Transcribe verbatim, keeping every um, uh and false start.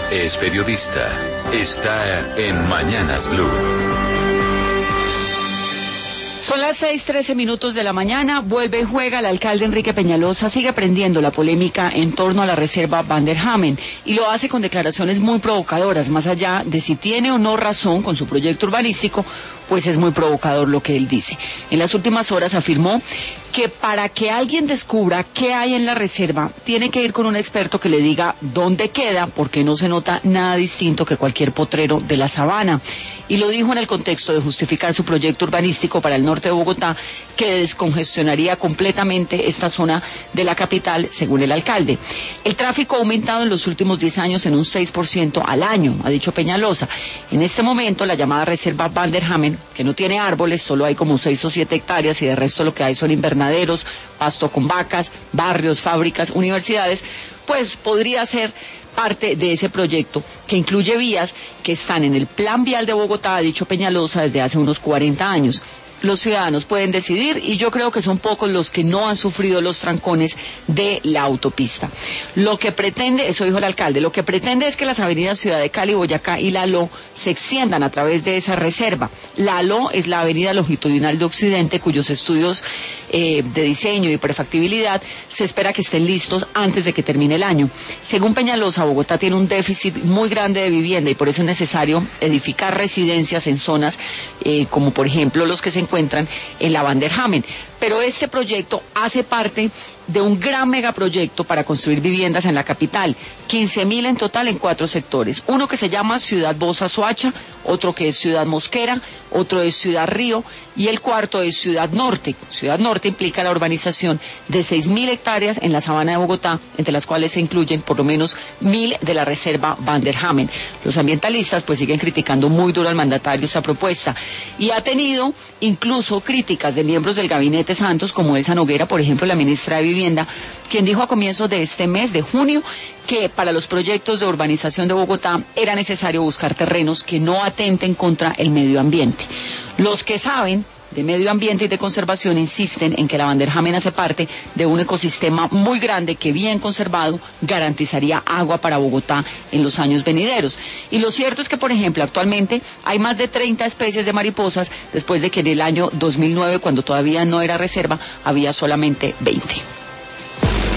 es periodista. Está en Mañanas Blue. Son las seis trece minutos de la mañana, vuelve y juega el alcalde Enrique Peñalosa, sigue prendiendo la polémica en torno a la reserva Van der Hamen y lo hace con declaraciones muy provocadoras, más allá de si tiene o no razón con su proyecto urbanístico, pues es muy provocador lo que él dice. En las últimas horas afirmó que para que alguien descubra qué hay en la reserva, tiene que ir con un experto que le diga dónde queda, porque no se nota nada distinto que cualquier potrero de la sabana. Y lo dijo en el contexto de justificar su proyecto urbanístico para el norte de Bogotá, que descongestionaría completamente esta zona de la capital, según el alcalde. El tráfico ha aumentado en los últimos diez años en un seis por ciento al año, ha dicho Peñalosa. En este momento, la llamada reserva Van der Hamen, que no tiene árboles, solo hay como seis o siete hectáreas y de resto lo que hay son invernaderos, pasto con vacas, barrios, fábricas, universidades, pues podría ser parte de ese proyecto que incluye vías que están en el Plan Vial de Bogotá, ha dicho Peñalosa, desde hace unos cuarenta años. Los ciudadanos pueden decidir y yo creo que son pocos los que no han sufrido los trancones de la autopista. Lo que pretende, eso dijo el alcalde, lo que pretende es que las avenidas Ciudad de Cali, Boyacá y La Aló se extiendan a través de esa reserva. La Aló es la avenida longitudinal de Occidente, cuyos estudios eh, de diseño y prefactibilidad se espera que estén listos antes de que termine el año. Según Peñalosa, Bogotá tiene un déficit muy grande de vivienda y por eso es necesario edificar residencias en zonas eh, como por ejemplo los que se encuentran en la Van der Hamen. Pero este proyecto hace parte de un gran megaproyecto para construir viviendas en la capital, quince mil en total en cuatro sectores. Uno que se llama Ciudad Bosa-Soacha, otro que es Ciudad Mosquera, otro es Ciudad Río y el cuarto es Ciudad Norte. Ciudad Norte implica la urbanización de seis mil hectáreas en la sabana de Bogotá, entre las cuales se incluyen por lo menos mil de la reserva Van der Hamen. Los ambientalistas pues siguen criticando muy duro al mandatario esta propuesta y ha tenido incluso críticas de miembros del gabinete Santos, como Elsa Noguera, por ejemplo, la ministra de Vivienda, quien dijo a comienzos de este mes de junio que para los proyectos de urbanización de Bogotá era necesario buscar terrenos que no atenten contra el medio ambiente. Los que saben de medio ambiente y de conservación insisten en que la Van der Hamen hace parte de un ecosistema muy grande que bien conservado garantizaría agua para Bogotá en los años venideros. Y lo cierto es que, por ejemplo, actualmente hay más de treinta especies de mariposas después de que en el año dos mil nueve, cuando todavía no era reserva, había solamente veinte.